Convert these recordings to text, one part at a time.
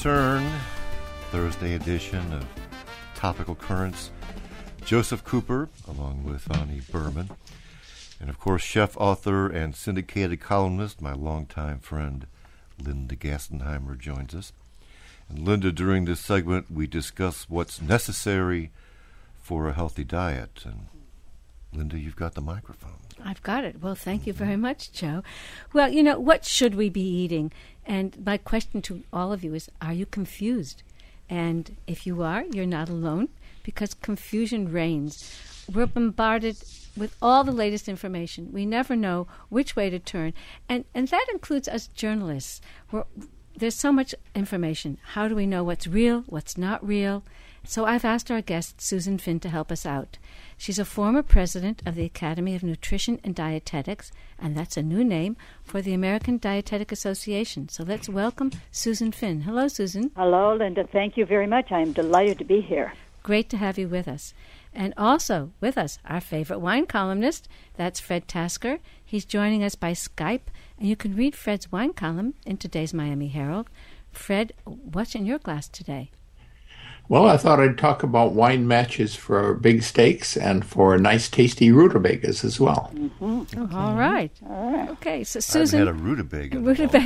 return, Thursday edition of Topical Currents. Joseph Cooper, along with Ani Berman, and of course, chef, author, and syndicated columnist, my longtime friend, Linda Gastenheimer, joins us. And Linda, during this segment, we discuss what's necessary for a healthy diet. And Linda, you've got the microphone. I've got it. Well, thank you very much, Joe. Well, what should we be eating? And my question to all of you is, are you confused? And if you are, you're not alone, because confusion reigns. We're bombarded with all the latest information. We never know which way to turn. And that includes us journalists. There's so much information. How do we know what's real, what's not real? So I've asked our guest, Susan Finn, to help us out. She's a former president of the Academy of Nutrition and Dietetics, and that's a new name for the American Dietetic Association. So let's welcome Susan Finn. Hello, Susan. Hello, Linda. Thank you very much. I am delighted to be here. Great to have you with us. And also with us, our favorite wine columnist, that's Fred Tasker. He's joining us by Skype, and you can read Fred's wine column in today's Miami Herald. Fred, what's in your glass today? Well, I thought I'd talk about wine matches for big steaks and for nice, tasty rutabagas as well. Mm-hmm. Okay. All right. Okay, so Susan... I haven't had a rutabaga.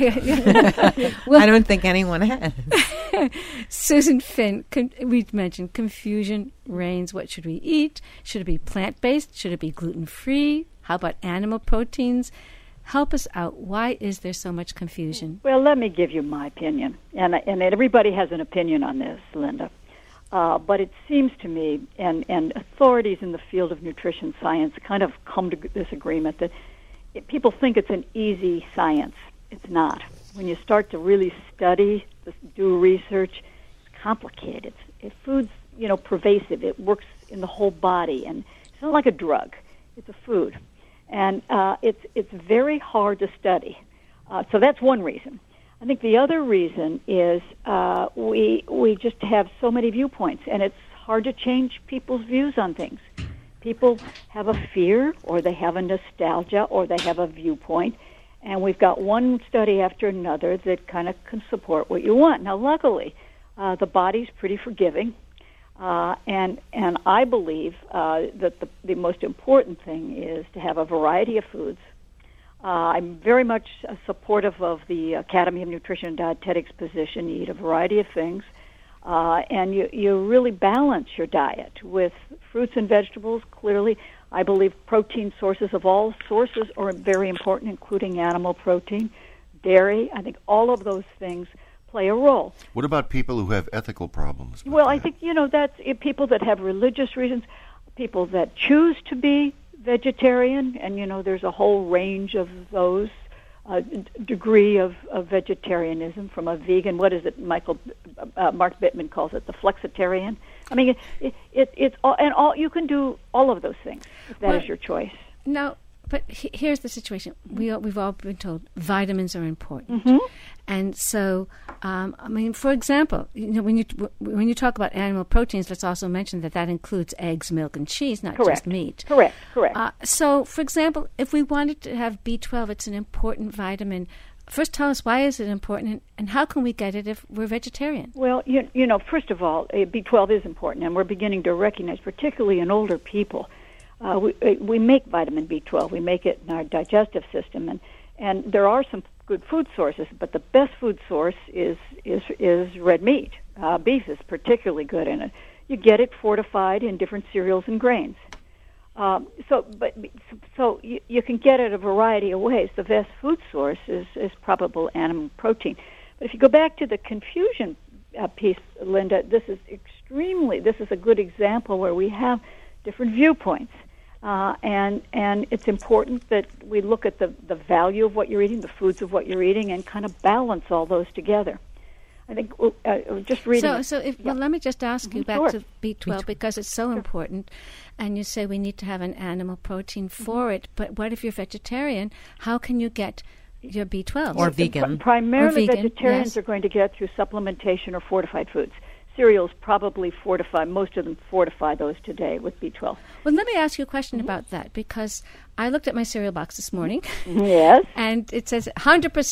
Well, I don't think anyone has. Susan Finn, we mentioned confusion reigns. What should we eat? Should it be plant-based? Should it be gluten-free? How about animal proteins? Help us out. Why is there so much confusion? Well, let me give you my opinion. And everybody has an opinion on this, Linda. But it seems to me, and authorities in the field of nutrition science kind of come to this agreement that people think it's an easy science. It's not. When you start to really study, do research, it's complicated. Food's, pervasive. It works in the whole body, and it's not like a drug. It's a food. And it's very hard to study. So that's one reason. I think the other reason is we just have so many viewpoints, and it's hard to change people's views on things. People have a fear, or they have a nostalgia, or they have a viewpoint, and we've got one study after another that kind of can support what you want. Now, luckily, the body's pretty forgiving, and I believe that the most important thing is to have a variety of foods. I'm very much supportive of the Academy of Nutrition and Dietetics position. You eat a variety of things, and you really balance your diet with fruits and vegetables. Clearly, I believe protein sources of all sources are very important, including animal protein, dairy. I think all of those things play a role. What about people who have ethical problems? Well, I think, that's people that have religious reasons, people that choose to be vegetarian, and there's a whole range of those degree of vegetarianism, from a vegan. What is it? Mark Bittman calls it the flexitarian. I mean, it's all you can do all of those things if that is your choice. No, but here's the situation. We've all been told vitamins are important, and so for example, when you talk about animal proteins, let's also mention that includes eggs, milk, and cheese, not just meat. Correct. So, for example, if we wanted to have B12, it's an important vitamin. First, tell us, why is it important, and how can we get it if we're vegetarian? Well, first of all, B12 is important, and we're beginning to recognize, particularly in older people, we make vitamin B12. We make it in our digestive system, and there are some good food sources, but the best food source is red meat. Beef is particularly good in it. You get it fortified in different cereals and grains. So you can get it a variety of ways. The best food source is probably animal protein. But if you go back to the confusion piece, Linda, this is a good example where we have different viewpoints. And it's important that we look at the value of what you're eating, the foods of what you're eating, and kind of balance all those together. I think just reading. Well, let me just ask you back to B12 because it's so important. And you say we need to have an animal protein for it, but what if you're vegetarian? How can you get your B12? Or vegan. Primarily, vegetarians are going to get through supplementation or fortified foods. Cereals probably fortify, most of them fortify those today with B12. Well, let me ask you a question about that, because I looked at my cereal box this morning. Yes. And it says 100%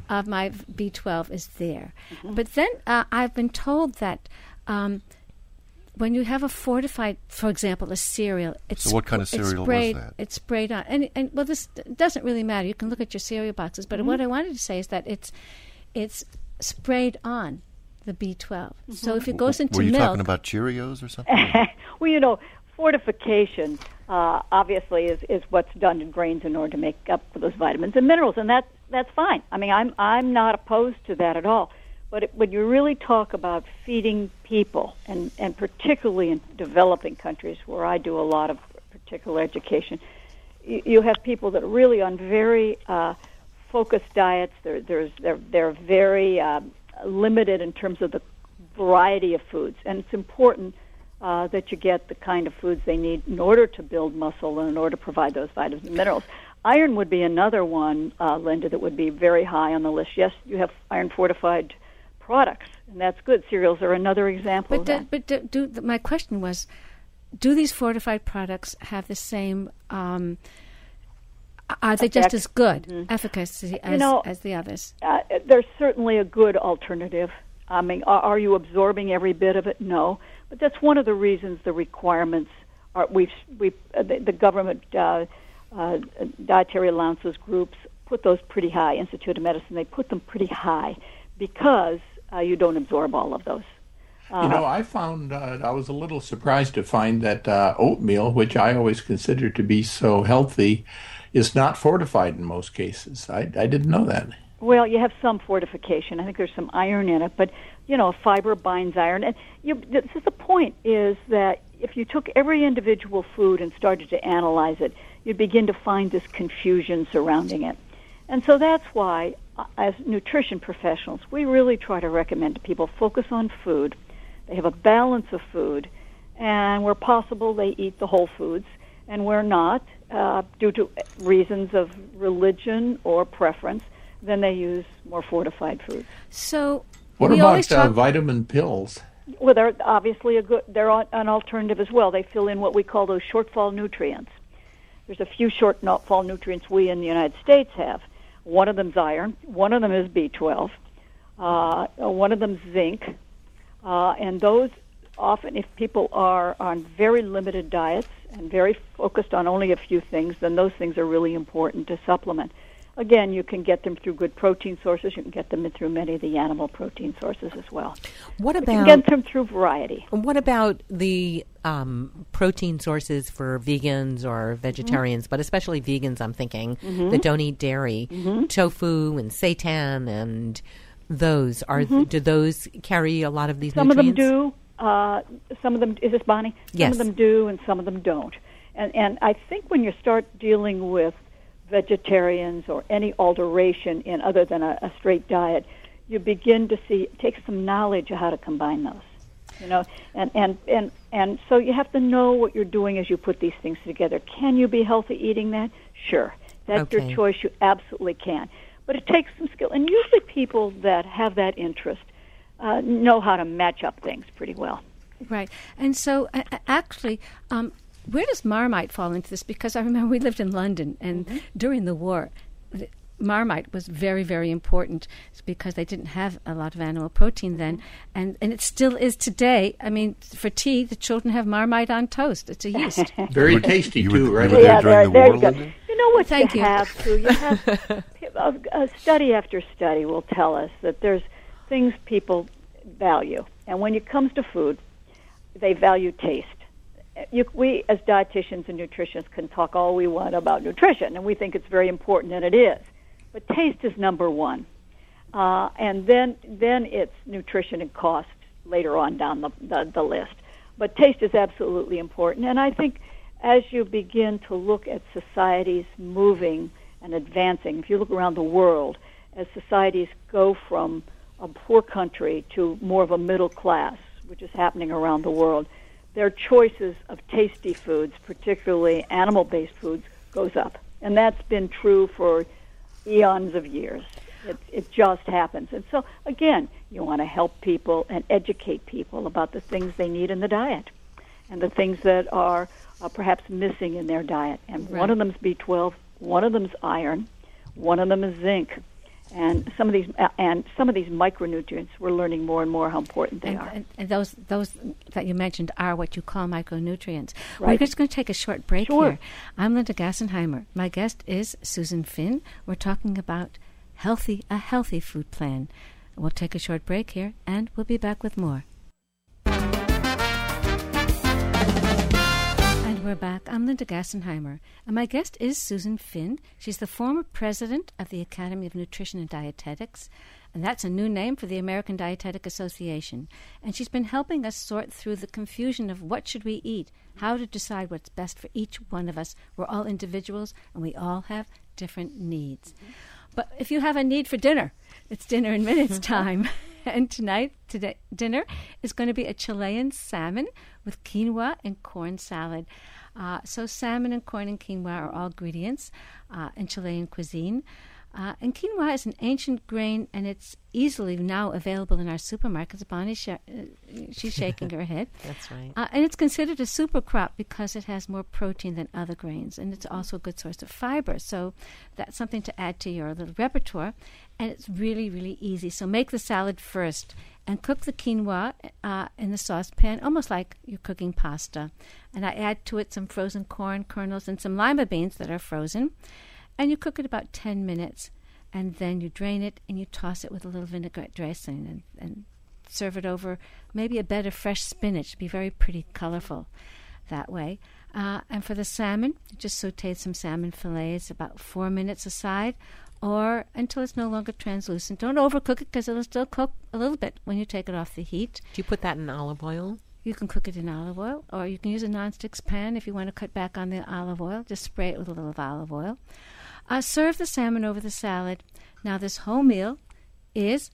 of my B12 is there. But then I've been told that when you have a fortified, for example, a cereal, So what kind of cereal was that? It's sprayed on. And well, this doesn't really matter. You can look at your cereal boxes. But what I wanted to say is that it's sprayed on the B12. So if it goes into Were you milk... talking about Cheerios or something? Well, fortification obviously is what's done in grains in order to make up for those vitamins and minerals, and that's fine. I mean, I'm not opposed to that at all. But when you really talk about feeding people, and particularly in developing countries where I do a lot of particular education, you have people that are really on very focused diets. They're very limited in terms of the variety of foods, and it's important that you get the kind of foods they need in order to build muscle and in order to provide those vitamins and minerals. Iron would be another one, Linda, that would be very high on the list. Yes, you have iron-fortified products, and that's good. Cereals are another example of that. But my question was, do these fortified products have the same... are they just as good efficacy as the others? There's certainly a good alternative. I mean, are you absorbing every bit of it? No. But that's one of the reasons the requirements are. The government dietary allowances groups put those pretty high. Institute of Medicine, they put them pretty high because you don't absorb all of those. I found I was a little surprised to find that oatmeal, which I always consider to be so healthy, is not fortified in most cases. I didn't know that. Well, you have some fortification. I think there's some iron in it, but fiber binds iron. And this is the point: is that if you took every individual food and started to analyze it, you'd begin to find this confusion surrounding it. And so that's why, as nutrition professionals, we really try to recommend to people focus on food. They have a balance of food, and where possible, they eat the whole foods, and where not, due to reasons of religion or preference, then they use more fortified foods. So, what about vitamin pills? Well, they're obviously they're an alternative as well. They fill in what we call those shortfall nutrients. There's a few shortfall nutrients we in the United States have. One of them's iron. One of them is B12. One of them's zinc. And those often, if people are on very limited diets and very focused on only a few things, then those things are really important to supplement. Again, you can get them through good protein sources. You can get them through many of the animal protein sources as well. What about? You can get them through variety. What about the protein sources for vegans or vegetarians, but especially vegans? I'm thinking that don't eat dairy, tofu and seitan, and those are. Do those carry a lot of these nutrients? Some of them do. Some of them. Is this Bonnie? Yes. Some of them do, and some of them don't. And I think when you start dealing with vegetarians or any alteration in other than a straight diet, you begin to see it takes some knowledge of how to combine those. And so you have to know what you're doing as you put these things together. Can you be healthy eating that? Sure. That's your choice. You absolutely can. But it takes some skill. And usually people that have that interest know how to match up things pretty well. Right. And so actually, where does Marmite fall into this? Because I remember we lived in London, and during the war, Marmite was very, very important because they didn't have a lot of animal protein then, and it still is today. I mean, for tea, the children have Marmite on toast. It's a yeast. Very tasty, too, right? You were there during the war, Linda? You know what you have to? You have study after study will tell us that there's things people value. And when it comes to food, they value taste. We, as dietitians and nutritionists, can talk all we want about nutrition, and we think it's very important, and it is. But taste is number one. And then it's nutrition and cost later on down the list. But taste is absolutely important. And I think as you begin to look at societies moving and advancing, if you look around the world, as societies go from a poor country to more of a middle class, which is happening around the world, their choices of tasty foods, particularly animal-based foods, goes up. And that's been true for eons of years. It just happens. And so, again, you want to help people and educate people about the things they need in the diet and the things that are perhaps missing in their diet. And one of them is B12, one of them is iron, one of them is zinc. And some of these micronutrients, we're learning more and more how important they are. And those that you mentioned are what you call micronutrients. Right. We're just going to take a short break Sure. here. I'm Linda Gassenheimer. My guest is Susan Finn. We're talking about a healthy food plan. We'll take a short break here, and we'll be back with more. We're back. I'm Linda Gassenheimer, and my guest is Susan Finn. She's the former president of the Academy of Nutrition and Dietetics, and that's a new name for the American Dietetic Association. And she's been helping us sort through the confusion of what should we eat, how to decide what's best for each one of us. We're all individuals, and we all have different needs. Mm-hmm. But if you have a need for dinner, it's Dinner in Minutes time. And today, dinner is going to be a Chilean salmon with quinoa and corn salad. So salmon and corn and quinoa are all ingredients in Chilean cuisine. And quinoa is an ancient grain, and it's easily now available in our supermarkets. Bonnie, she's shaking her head. That's right. And it's considered a super crop because it has more protein than other grains, and it's also a good source of fiber. So that's something to add to your little repertoire. And it's really, really easy. So make the salad first and cook the quinoa in the saucepan, almost like you're cooking pasta. And I add to it some frozen corn kernels and some lima beans that are frozen. And you cook it about 10 minutes, and then you drain it and you toss it with a little vinaigrette dressing and serve it over maybe a bed of fresh spinach. Be very pretty, colorful that way. And for the salmon, you just sauteed some salmon fillets about 4 minutes aside, or until it's no longer translucent. Don't overcook it because it'll still cook a little bit when you take it off the heat. Do you put that in olive oil? You can cook it in olive oil, or you can use a nonstick pan if you want to cut back on the olive oil. Just spray it with a little olive oil. Serve the salmon over the salad. Now, this whole meal is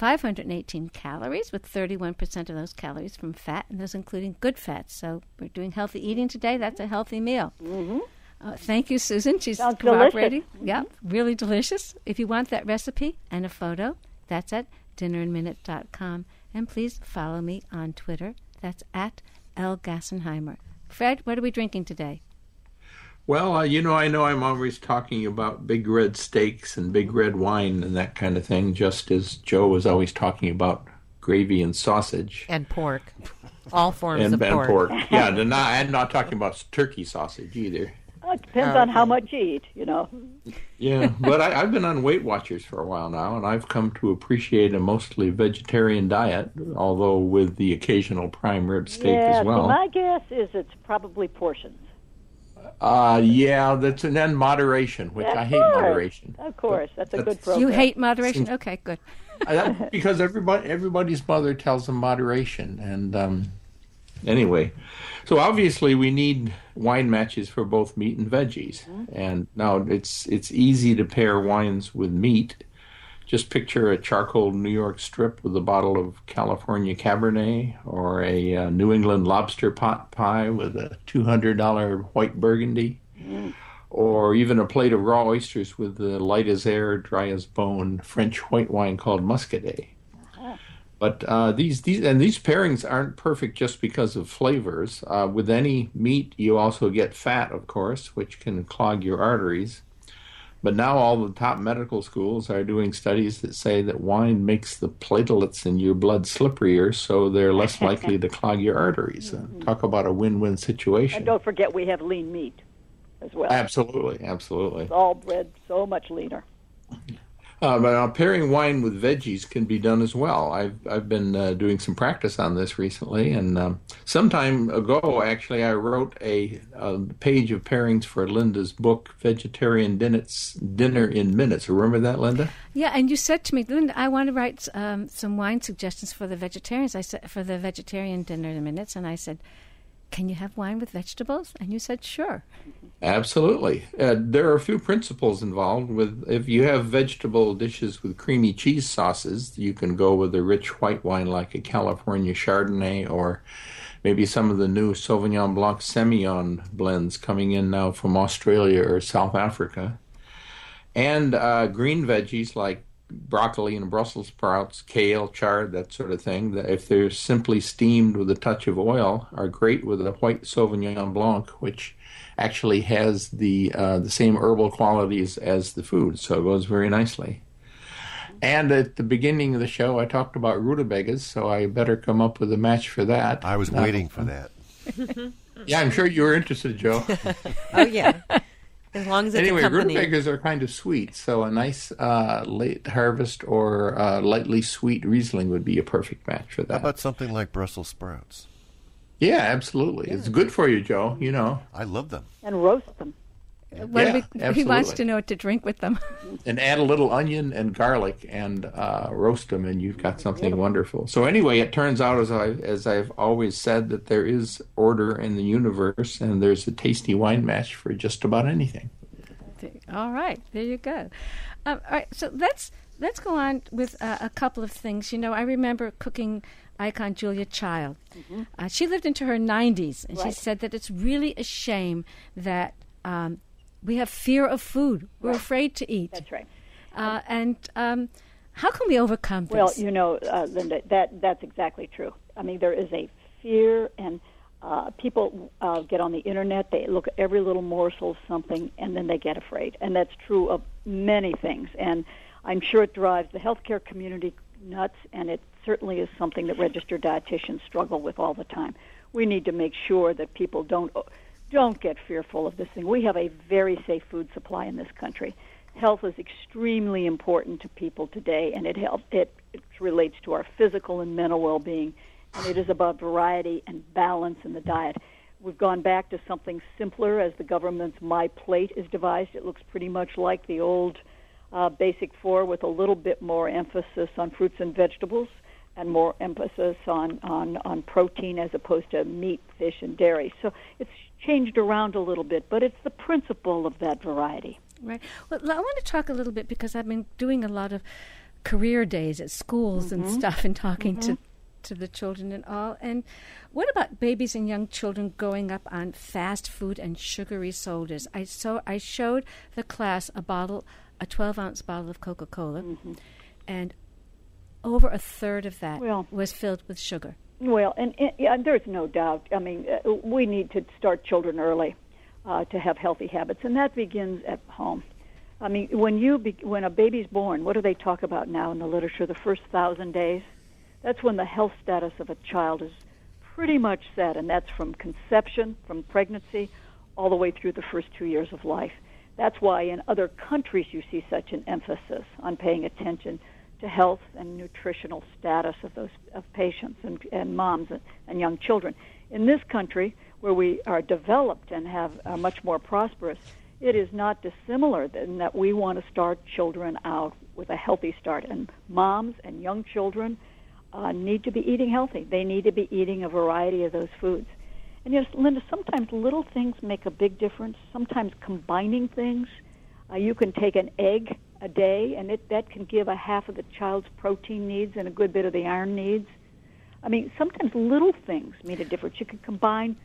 518 calories, with 31% of those calories from fat, and those including good fats. So we're doing healthy eating today. That's a healthy meal. Mm-hmm. Thank you, Susan. She's Sounds cooperating. delicious. Yeah, really delicious. If you want that recipe and a photo, that's at dinnerinminute.com. And please follow me on Twitter. That's at L. Gassenheimer. Fred, what are we drinking today? Well, I know I'm always talking about big red steaks and big red wine and that kind of thing, just as Joe was always talking about gravy and sausage. And pork. All forms of and pork. Yeah, I'm not talking about turkey sausage either. Oh, it depends on how much you eat, you know. Yeah, but I've been on Weight Watchers for a while now, and I've come to appreciate a mostly vegetarian diet, although with the occasional prime rib steak as well. So my guess is it's probably portions. That's and then moderation, which I hate moderation. Of course, that's a good program. You hate moderation? Okay, good. Because everybody's mother tells them moderation, and anyway, so obviously we need wine matches for both meat and veggies, and now it's easy to pair wines with meat. Just picture a charcoal New York strip with a bottle of California Cabernet, or a New England lobster pot pie with a $200 white Burgundy, or even a plate of raw oysters with the light as air, dry as bone French white wine called Muscadet. But these pairings aren't perfect just because of flavors. With any meat, you also get fat, of course, which can clog your arteries. But now all the top medical schools are doing studies that say that wine makes the platelets in your blood slipperier, so they're less likely to clog your arteries. Talk about a win-win situation. And don't forget we have lean meat as well. Absolutely. It's all bred so much leaner. But pairing wine with veggies can be done as well. I've been doing some practice on this recently, and some time ago, actually, I wrote a page of pairings for Linda's book, Vegetarian Dinner in Minutes. Remember that, Linda? Yeah, and you said to me, Linda, I want to write some wine suggestions for the vegetarians. I said for the Vegetarian Dinner in Minutes, and I said, can you have wine with vegetables? And you said, sure. Absolutely. There are a few principles involved. If you have vegetable dishes with creamy cheese sauces, you can go with a rich white wine like a California Chardonnay, or maybe some of the new Sauvignon Blanc Semillon blends coming in now from Australia or South Africa. And green veggies like broccoli and Brussels sprouts, kale, chard, that sort of thing, that if they're simply steamed with a touch of oil, are great with a white Sauvignon Blanc, which actually has the same herbal qualities as the food, so it goes very nicely. And at the beginning of the show, I talked about rutabagas, so I better come up with a match for that. I was waiting for that. Yeah, I'm sure you were interested, Joe. Oh, yeah. As long as it's Anyway, accompanied. rutabagas are kind of sweet, so a nice late harvest or lightly sweet Riesling would be a perfect match for How that. about something like Brussels sprouts? Yeah, absolutely. It's good for you, Joe, you know. I love them. And roast them. What Yeah, he wants absolutely. to know what to drink with them. And add a little onion and garlic and roast them, and you've got something wonderful. So anyway, it turns out, as I've always said, that there is order in the universe, and there's a tasty wine match for just about anything. All right, there you go. All right, so let's go on with a couple of things. You know, I remember cooking icon Julia Child. She lived into her 90s, and she Right. said that it's really a shame that we have fear of food. We're afraid to eat. That's right. And how can we overcome this? Well, you know, Linda, that's exactly true. I mean, there is a fear, and people get on the internet, they look at every little morsel of something, and then they get afraid. And that's true of many things. And I'm sure it drives the healthcare community nuts, and it certainly is something that registered dietitians struggle with all the time. We need to make sure that people don't get fearful of this thing. We have a very safe food supply in this country. Health is extremely important to people today, and it relates to our physical and mental well-being, and it is about variety and balance in the diet. We've gone back to something simpler as the government's My Plate is devised. It looks pretty much like the old Basic Four with a little bit more emphasis on fruits and vegetables and more emphasis on protein as opposed to meat, fish, and dairy. So it's changed around a little bit, but it's the principle of that variety. Right. Well, I want to talk a little bit because I've been doing a lot of career days at schools and stuff and talking to the children and all. And what about babies and young children growing up on fast food and sugary sodas? I showed the class a 12-ounce bottle of Coca-Cola, and over a third of that was filled with sugar. Well, and there's no doubt. I mean, we need to start children early to have healthy habits, and that begins at home. I mean, when a baby's born, what do they talk about now in the literature? The first 1,000 days. That's when the health status of a child is pretty much set, and that's from conception, from pregnancy, all the way through the first 2 years of life. That's why in other countries you see such an emphasis on paying attention to health and nutritional status of patients and moms and young children. In this country, where we are developed and are much more prosperous, it is not dissimilar in that we want to start children out with a healthy start. And moms and young children need to be eating healthy. They need to be eating a variety of those foods. And yes, Linda, sometimes little things make a big difference. Sometimes combining things. You can take an egg a day, and that can give a half of the child's protein needs and a good bit of the iron needs. I mean, sometimes little things make a difference. You can combine,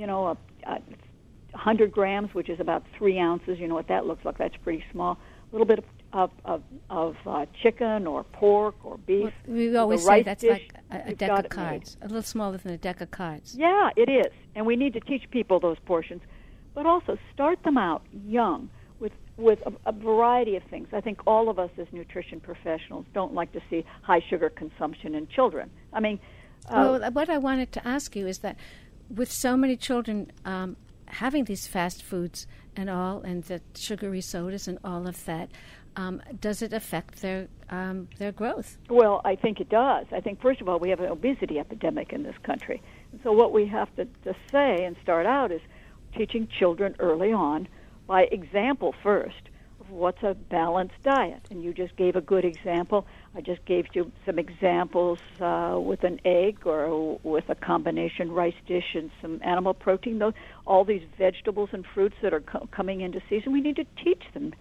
100 grams, which is about 3 ounces. You know what that looks like. That's pretty small. A little bit of chicken or pork or beef. Well, we always say that's like a deck of cards, a little smaller than a deck of cards. Yeah, it is. And we need to teach people those portions, but also start them out young with a variety of things. I think all of us as nutrition professionals don't like to see high sugar consumption in children. I mean... well, what I wanted to ask you is that with so many children having these fast foods and all, and the sugary sodas and all of that, does it affect their growth? Well, I think it does. I think, first of all, we have an obesity epidemic in this country. And so what we have to say and start out is teaching children early on by example first of what's a balanced diet. And you just gave a good example. I just gave you some examples with an egg or with a combination rice dish and some animal protein. All these vegetables and fruits that are coming into season, we need to teach them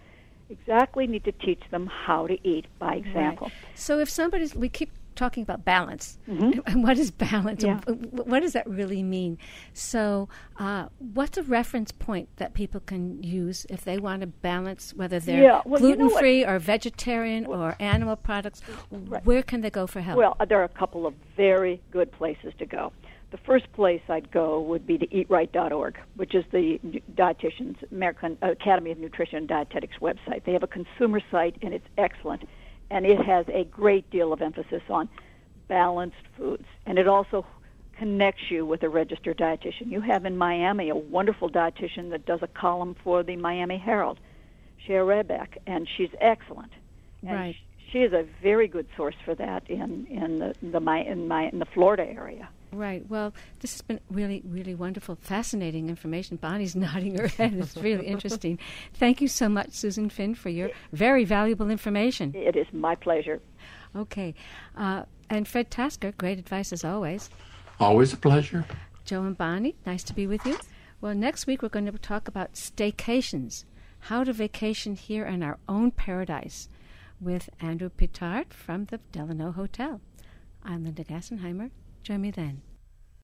how to eat by example. Right. So if we keep talking about balance, and what is balance? Yeah. What does that really mean? So what's a reference point that people can use if they want to balance, whether they're gluten-free or vegetarian or animal products? Right. Where can they go for help? Well, there are a couple of very good places to go. The first place I'd go would be to eatright.org, which is the American Academy of Nutrition and Dietetics website. They have a consumer site, and it's excellent. and it has a great deal of emphasis on balanced foods, and it also connects you with a registered dietitian. You have in Miami a wonderful dietitian that does a column for the Miami Herald, Cher Rebeck, and she's excellent. And Right. she is a very good source for that in the Florida area. Right. Well, this has been really, really wonderful, fascinating information. Bonnie's nodding her head. It's really interesting. Thank you so much, Susan Finn, for your very valuable information. It is my pleasure. Okay. And Fred Tasker, great advice as always. Always a pleasure. Joe and Bonnie, nice to be with you. Well, next week we're going to talk about staycations, how to vacation here in our own paradise, with Andrew Pittard from the Delano Hotel. I'm Linda Gassenheimer. Join me then.